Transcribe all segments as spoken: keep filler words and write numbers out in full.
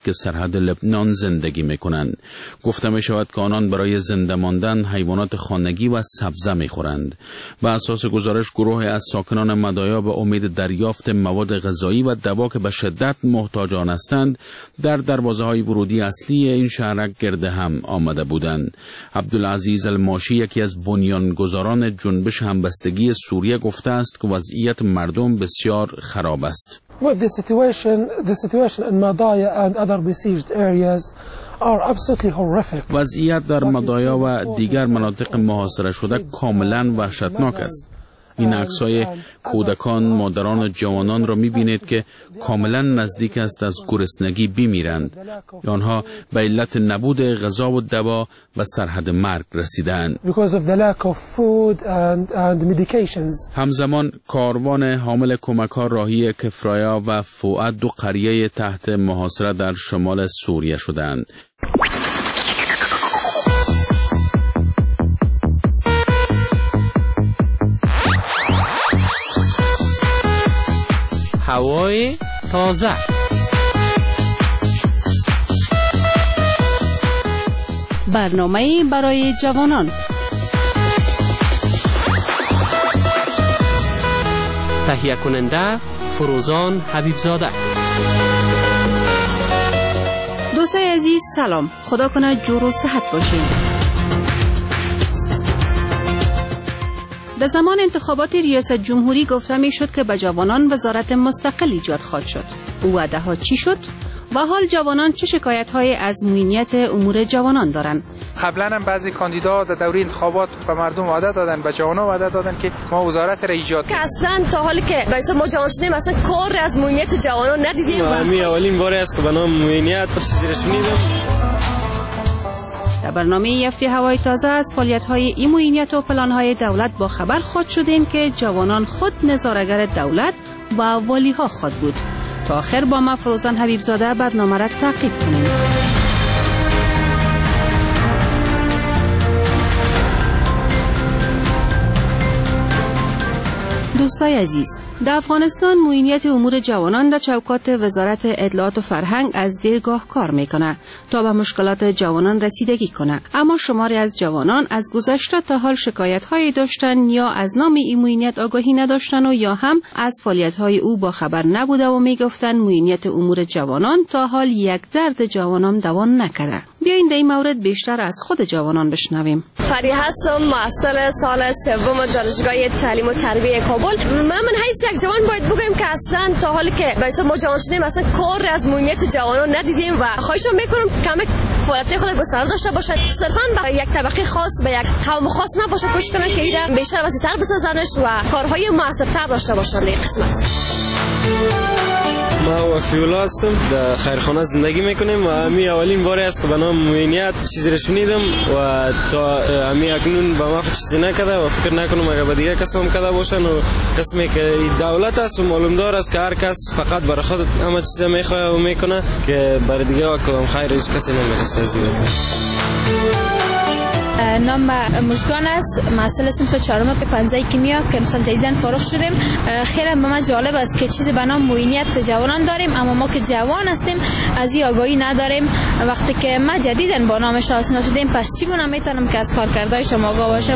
که سرحد لبنان زندگی میکنند. گفته می شود که آنان برای زنده ماندن حیوانات خانگی و سبزه میخورند. بر اساس گزارش گروه از ساکنان مدایا به امید دریافت مواد غذایی و دوا که به شدت محتاج آن هستند در دروازه های ورودی اصلی این شهرک گرد هم آمده بودند. عبدالعزیز الماشی یکی از بنیانگذاران جنبش همبستگی سوریه گفته است که وضعیت مردم بسیار خراب است. Well, the situation, the situation in Madaya and other besieged areas are absolutely horrific. وضعیت در مدایا و دیگر مناطق محاصره شده کاملا وحشتناک است. این عکس‌های کودکان، مادران و جوانان را می‌بینید که کاملا نزدیک است از گرسنگی بمیرند. آنها به علت نبود غذا و دوا به سرحد مرگ رسیدند. همزمان کاروان حامل کمک‌ها راهی کفرایا و فؤاد دو قریه تحت محاصره در شمال سوریه شدند. هوای تازه. برنامه برای جوانان. تهیه کننده فروزان حبیبزاده. دوستای عزیز سلام، خدا کنه جور و صحت باشین. در زمان انتخابات ریاست جمهوری گفته می شد که به جوانان وزارت مستقل ایجاد خواهد شد. او وعده ها چی شد؟ و حال جوانان چه شکایت های از موینیت امور جوانان دارند؟ قبلا هم بعضی کاندیدا در دوره انتخابات به مردم وعده دادن، به جوانان وعده دادن که ما وزارت را ایجاد که اصلا تا حالی که واسه ما جوان شدیم اصلا کار از موینیت جوانان ندیدیم. من اولین بار است که به نام موینیت چیزی را شنیدم. در برنامه هفته هوای تازه از فعالیت‌های این موینیت و پلان‌های دولت با خبر خود شدیم که جوانان خود نظاره‌گر دولت و والی‌ها خود بود. تا آخر با ما فروزان حبیبزاده برنامه را تعقیب کنیم. دوستای عزیز، در افغانستان موینیت امور جوانان در چوکات وزارت اطلاعات و فرهنگ از دیرگاه کار میکنه تا به مشکلات جوانان رسیدگی کنه، اما شماری از جوانان از گذشته تا حال شکایت هایی داشتن یا از نام این موینیت آگاهی نداشتن و یا هم از فعالیت های او با خبر نبوده و میگفتن موینیت امور جوانان تا حال یک درد جوانان دوا نکرده. بیاین در این مورد بیشتر از خود جوانان بشنویم. فریحه هستم، محصل سال سوم دانشگاه تعلیم و تربیه کابل. من حیث یک جوان باید بگویم که اصلا تا حالی که واسه ما جوان شدیم اصلا کار از موینیت جوانان ندیدیم و خواهش میکنم کم فعالیت خود گسترده داشته باشد، صرفا به یک طبقه خاص به یک قوم خاص نباشه، کوشش کنن که اینا بیشتر وسیع‌تر بسازنش و کارهای موثرتر داشته باشن در قسمت. ما وفیولا هستم، در خیرخانه زندگی میکنیم و امی اولین باری است که به نام موینیت چیزی را شنیدم و تا امی اکنون به ما چیزی نکرده و فکر نکنم اگر به دیگر کس هم کرده باشن و قسمی که دولت است و معلوم دار است که هر کس فقط برای خود همه چیز میخواه و میکنه که برای دیگر کدام خیر هیچ کسی نمیرسه از این. نام مشگان است، محصل صنف چهارم پنجه کیمیا که امسال جدیداً فارغ شدیم. خیلی به من جالب است که چیزی به نام موینیت جوانان داریم، اما ما که جوان هستیم از این آگاهی نداریم. وقتی که ما جدیداً با نامش آشنا شدیم، پس چگونه میتونم که از کارکردهایشان آگاه باشم؟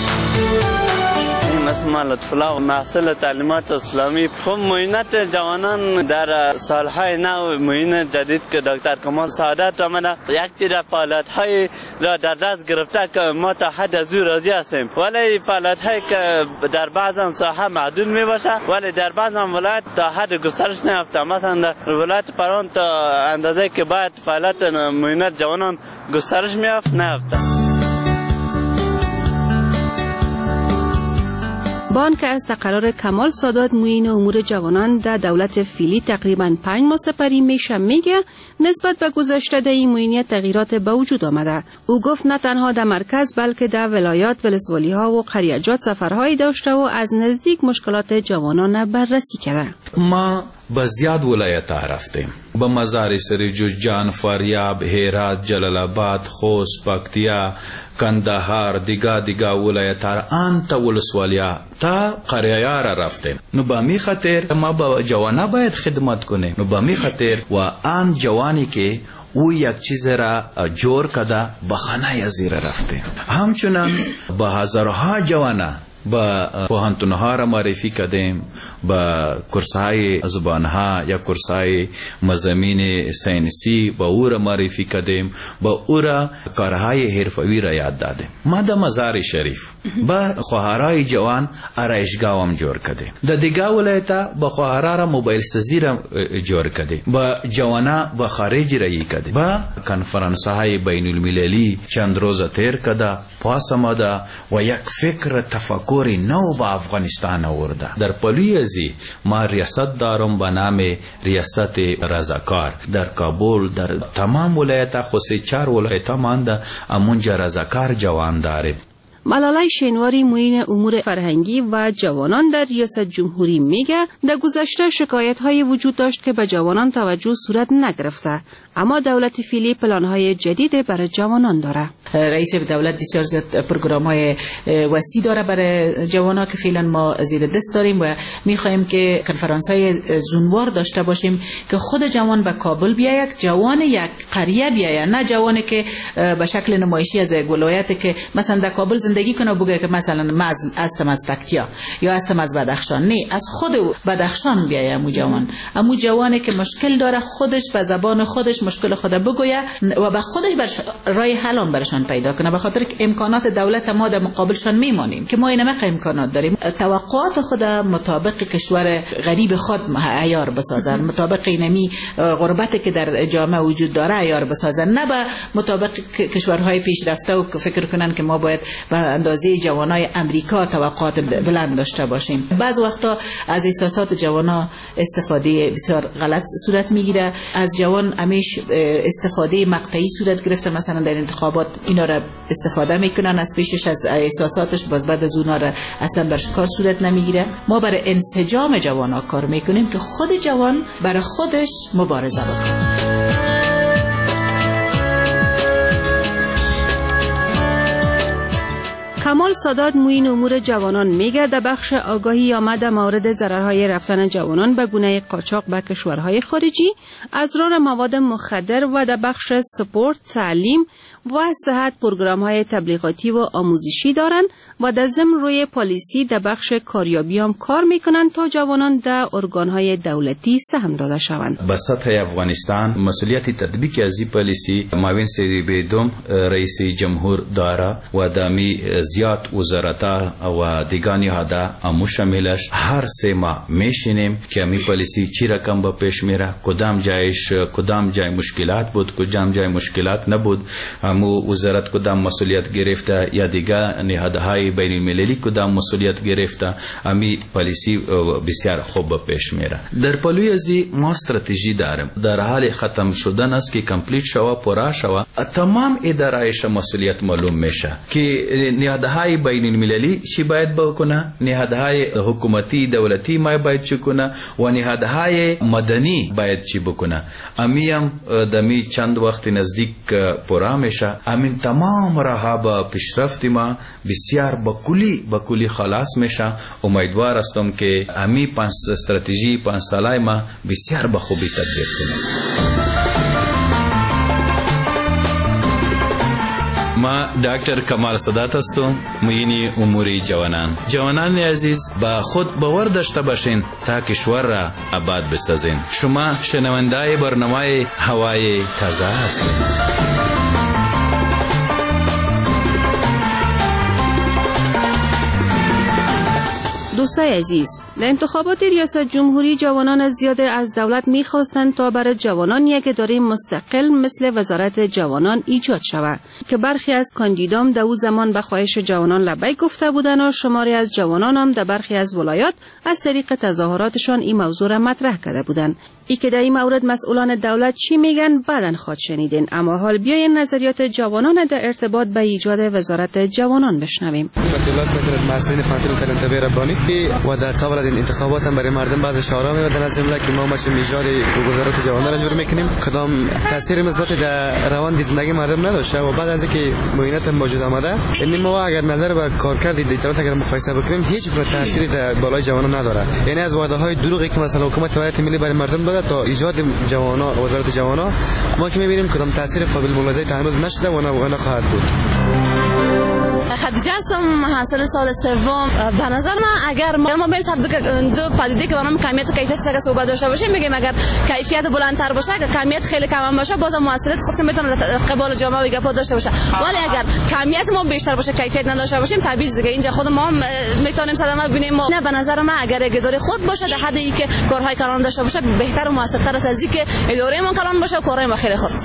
اسمم لطف الله، محصل تعلیمات اسلامی. خب موینیت جوانان در سالهای نو موینیت جدید که دکتر کمال سعادت آمده یک تیر فعالیت‌های را در دست گرفته که ما تا حد از او راضی هستیم، ولی فعالیت‌هایی که در بعضی ساحه محدود میباشه ولی در بعضی ولایت تا حد گسترش نیافته. مثلا در ولایت پران تا اندازه که باید فعالیت موینیت جوانان گسترش میافت نیافته. با آنکه از تقرار کمال سادات معین امور جوانان در دولت فعلی تقریباً پنج ماه سپری میشه میگه نسبت به گذشته در این معینیت تغییرات به وجود آمده. او گفت نه تنها در مرکز بلکه در ولایات ولسوالی ها و قریجات سفرهایی داشته و از نزدیک مشکلات جوانان بررسی کرده. ما به زیاد ولایت ها رفتیم، به مزار شریف، جوزجان، فاریاب، هرات، جلال آباد، خوست، پکتیا، کندهار، دیگه دیگه ولایت ها آن تا ولسوالیا تا قریه را رفتیم. نو به می خاطر ما با جوانا باید خدمت کنیم. نو به می خاطر و آن جوانی که او یک چیز را جور کده به خانه زیر رفتیم. همچنان به هزارها جوانا با پوهنتونها را معرفی کردیم، با کورسهای زبانها یا کورسهای مضامین ساینسی با او را معرفی کردیم، با او را کارهای حرفوی را یاد دادیم. ما در مزار شریف با خواهرای جوان آرایشگاه هم جور کردیم. در دیگه ولایت با خواهرا را موبایل سازی را جور کردیم، با جوانا با خارج رایی کردیم، با کنفرانس های بین المللی چند روز تیر کرده پاس آمده و یک فکر تفکر نو با افغانستان آورده. در پلوی ازی ما ریاست دارم به نام ریاست رضاکار. در کابل در تمام ولایت خصوصی چهار ولایت مانده امونجا رضاکار جوان داریم. ملاله شینواری معین امور فرهنگی و جوانان در ریاست جمهوری میگه در گذشته شکایت های وجود داشت که به جوانان توجه صورت نگرفته، اما دولت فعلی پلان های جدید برای جوانان داره. رئیس دولت بسیار زیاد پروگرام های وسیع داره برای جوانان که فعلا ما زیر دست داریم و میخوایم که کنفرانس های زونوار داشته باشیم که خود جوان به کابل بیاید، جوان یک قریه بیاید، نه جوانی که به شکل نمایشی از ولایت که مثلا در کابل زندگی کنه بگه که مثلا من هستم از پکتیا یا هستم از بدخشان. نه، از خود بدخشان بیاید امو جوان، امو جوانی که مشکل داره خودش به زبان خودش مشکل خود بگوید و به خودش برش رای حل برشان پیدا کنه، به خاطر که امکانات دولت ما در مقابلشان میمانیم که ما این همه امکانات داریم. توقعات خود مطابق کشور غریب خود عیار بسازن، مطابق اینمی غربت که در جامعه وجود داره عیار بسازن، نه به مطابق کشورهای پیشرفته و فکر کنن که ما باید به اندازه جوانای امریکا توقعات بلند داشته باشیم. بعض وقتا از احساسات جوانا استفاده بسیار غلط صورت میگیره. از جوان همیش استفاده مقطعی صورت گرفته، مثلا در انتخابات اینا را استفاده میکنن از پیشش از احساساتش، باز بعد از اونا را اصلا برش کار صورت نمیگیره. ما برای انسجام جوانا کار میکنیم که خود جوان برای خودش مبارزه بکنه. کمال سادات معین امور جوانان میگه در بخش آگاهی آمد مورد ضررهای رفتن جوانان به گونه قاچاق به کشورهای خارجی، از ران مواد مخدر و در بخش سپورت، تعلیم و صحت پروگرام‌های تبلیغاتی و آموزشی دارند و در ضمن روی پالیسی در بخش کاریابی هم کار میکنند تا جوانان در ارگان‌های دولتی سهم داده شوند. به سطح افغانستان مسئولیت تطبیق از این پالیسی معاون سیدی رئیس جمهور داره و دامی زیاد وزارت‌ها و دیگانی هدا امو شاملش. هر سه ماه میشینیم که می پالیسی چی رقم به پیش میره، کدام جایش کدام جای مشکلات بود، کدام جای مشکلات نبود، امو وزارت کدام مسئولیت گرفته یا دیگه نهادهای بین المللی کدام مسئولیت گرفته. امی پالیسی بسیار خوب به پیش میره. در پلوی ازی ما استراتژی داریم، در حال ختم شدن است که کامپلیت شوه، پورا شوه، تمام ادارهش مسئولیت معلوم میشه که نهادهای بین المللی چی باید بکنه، نهادهای حکومتی دولتی ما باید چی کنه و نهادهای مدنی باید چی بکنه. امی هم دمی چند وقت نزدیک پورا میشه. امین تمام راه با پیشرفت ما بسیار بکلی بکلی خلاص میشه. امیدوار هستم که امی پنج استراتژی پنج ساله ما بسیار به خوبی تطبیق کنیم. ما دکتر کمال سادات هستم، معین امور جوانان. جوانان عزیز با خود باور داشته باشین تا کشور را آباد بسازین. شما شنونده برنامه هوای تازه هستید. دوستای عزیز، در انتخابات ریاست جمهوری جوانان از زیاده از دولت می‌خواستند تا برای جوانان یک اداره مستقل مثل وزارت جوانان ایجاد شود که برخی از کاندیدان در او زمان به خواهش جوانان لبیک گفته بودند و شماری از جوانان هم در برخی از ولایات از طریق تظاهراتشان این موضوع را مطرح کرده بودند. ای که در این مورد مسئولان دولت چی میگن بعدن خود شنیدین، اما حال بیاین نظریات جوانان در ارتباط به ایجاد وزارت جوانان بشنویم. مسئولین پانتون تلنتبه ربانی و در قبل از این انتخابات هم برای مردم بعض شعارها میدادن از جمله که ما مچ ایجاد وزارت جوانان را جور میکنیم. کدام تاثیر مثبت در روند زندگی مردم نداشته و بعد از اینکه معینات موجود آمده این ما اگر نظر به کارکرد دولت اگر مقایسه بکنیم هیچ گونه تاثیری در بالای جوانان نداره. یعنی از وعده های دروغی که مثلا حکومت ولایت ملی برای مردم داده تا ایجاد جوانان وزارت جوانان ما که میبینیم کدام تاثیر قابل ملاحظه تا هنوز نشده و نه خواهد بود. خدیجه هستم، محصل سال سوم. به نظر من اگر ما بریم سر دو پدیده که برام کمیت و کیفیت سر صحبت داشته باشیم میگیم اگر کیفیت بلندتر باشه اگر کمیت خیلی کم باشه بازم موثریت خودش میتونه قبال جامعه و گپا داشته باشه، ولی اگر کمیت ما بیشتر باشه کیفیت نداشته باشیم طبیعی دیگه اینجا خود ما میتونیم صدمه ببینیم. نه به نظر من اگر اداره خود باشه در حدی که کارهای کلان داشته باشه بهتر و موثرتر از اینکه اداره ما کلان باشه و کارهای ما خیلی خوب.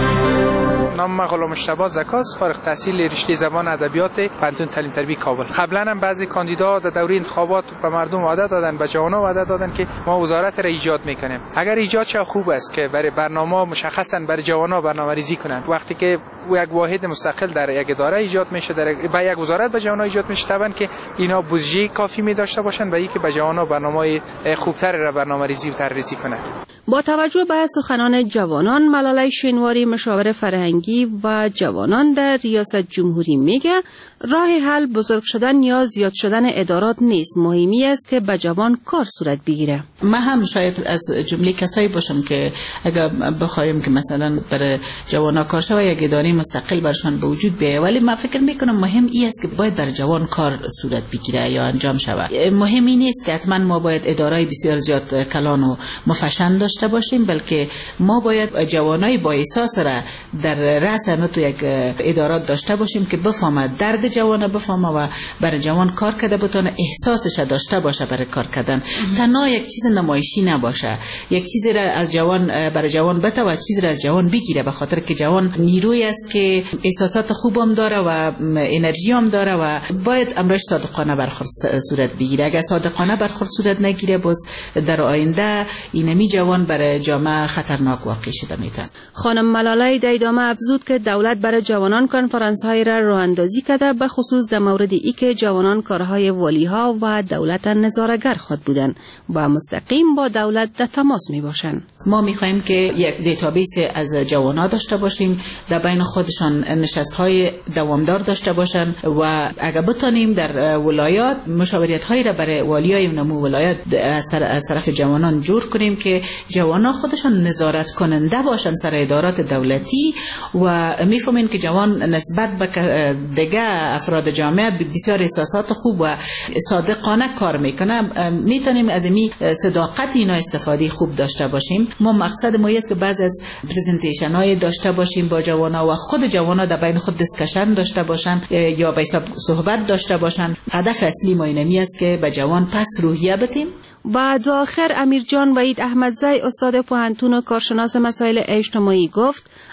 نام من غلام مجتبی زکاس، فارغ التحصیل رشته زبان ادبیات پانتون تعلیم تربیه کابل. قبلا هم بعضی کاندیدا در دوره انتخابات به مردم وعده دادن، به جوانان وعده دادن که ما وزارت را ایجاد میکنیم. اگر ایجاد شه خوب است که برای برنامه مشخصا برای جوانان برنامه‌ریزی کنند. وقتی که یک واحد مستقل در یک اداره ایجاد میشه، در با یک وزارت به جوانان ایجاد میشه، طبعا که اینا بودجه کافی می داشته باشند و اینکه به جوانان برنامه خوبتر را برنامه‌ریزی و طراحی کنند. با توجه به سخنان جوانان، ملاله شینواری مشاور فرهنگی و جوانان در ریاست جمهوری میگه راه حل بزرگ شدن یا زیاد شدن ادارات نیست، مهمی است که به جوان کار صورت بگیره. من هم شاید از جمله کسایی باشم که اگر بخوایم که مثلا برای جوانا کار شود یک اداره مستقل برشان به وجود بیاید، ولی من فکر میکنم مهم این است که باید برای جوان کار صورت بگیره یا انجام شود. مهم این نیست که حتما ما باید ادارای بسیار زیاد کلان و مفشن داشته باشیم، بلکه ما باید جوانای با احساس را در رأس انو تو یک ادارات داشته باشیم که بفهمه درد جوان بفهمه و برای جوان کار کرده بتونه احساسش داشته باشه برای کار کردن. تنها یک چیز نمایشی نباشه، یک چیزی را از جوان برای جوان بده و چیزی را از جوان بگیره، به خاطر که جوان نیرویی است که احساسات خوبم داره و انرژی هم داره و باید امرش صادقانه برخورد صورت بگیره. اگر صادقانه برخورد صورت نگیره باز در آینده اینمی جوان برای جامعه خطرناک واقع شده میتونه. خانم ملاله در ادامه افزود که دولت برای جوانان کنفرانس های را راه اندازی کرده، به خصوص در مورد ای که جوانان کارهای والی ها و دولت نظاره‌گر خود بودند و مستقیم با دولت در تماس می باشند. ما می خواهیم که یک دیتابیس از جوانان داشته باشیم، در بین خودشان نشست های دوامدار داشته باشند و اگر بتانیم در ولایات مشاورت هایی را برای والیای نمو ولایات از طرف جوانان جور کنیم که جوانان خودشان نظارت کننده باشند سر ادارات دولتی و میفهمین که جوان نسبت به دیگه افراد جامعه بسیار احساسات خوب و صادقانه کار میکنه. میتونیم از این صداقت اینا استفاده خوب داشته باشیم. ما مقصد ما است که بعض از پرزنتیشن های داشته باشیم با جوانا و خود جوانا در بین خود دیسکشن داشته باشن یا به حساب صحبت داشته باشن. هدف اصلی ما اینمی است که به جوان پس روحیه بدیم. بعد آخر امیر جان وحید احمدزی استاد پوهنتون و کارشناس مسائل اجتماعی گفت